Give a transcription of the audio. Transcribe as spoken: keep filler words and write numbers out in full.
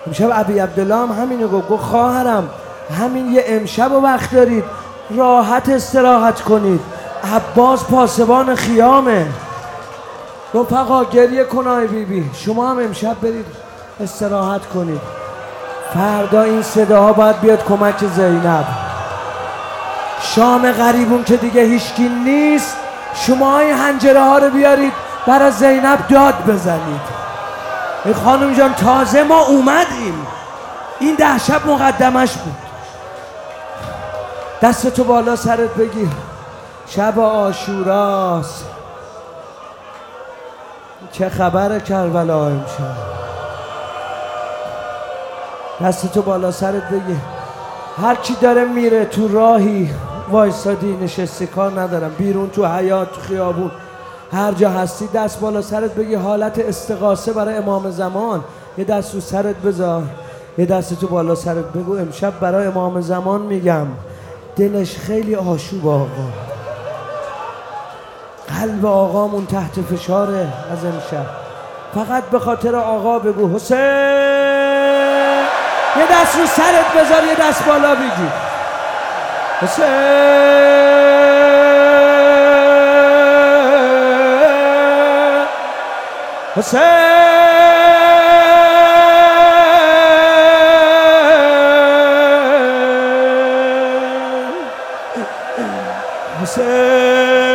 امشب ابی عبدالله هم همینو گفت، گفت خواهرم همین یه امشب و وقت دارید راحت استراحت کنید، عباس پاسبان خیامه. رفقا گریه کنای بی بی، شما هم امشب برید استراحت کنید، فردا این صداها باید بیاد کمک زینب. شام غریبون که دیگه هیچکی نیست، شما این حنجره ها رو بیارید برای زینب داد بزنید. ای خانم جان تازه ما اومدیم، این ده شب مقدمش بود. دستتو بالا سرت بگیر، شب عاشوراست. چه خبر کربلا امشب؟ دستتو بالا سرت بگیر. هر کی داره میره تو راهی وایسادی نشستی کار ندارم، بیرون تو حیاط تو خیابون هر جا هستی دست بالا سرت بگی حالت استغاثه برای امام زمان. یه دست رو سرت بذار، یه دست تو بالا سرت بگو امشب برای امام زمان میگم دلش خیلی آشوب آقا، قلب آقامون تحت فشاره از امشب، فقط به خاطر آقا بگو حسین. یه دست رو سرت بذار، یه دست بالا بگی حسین حسین حسین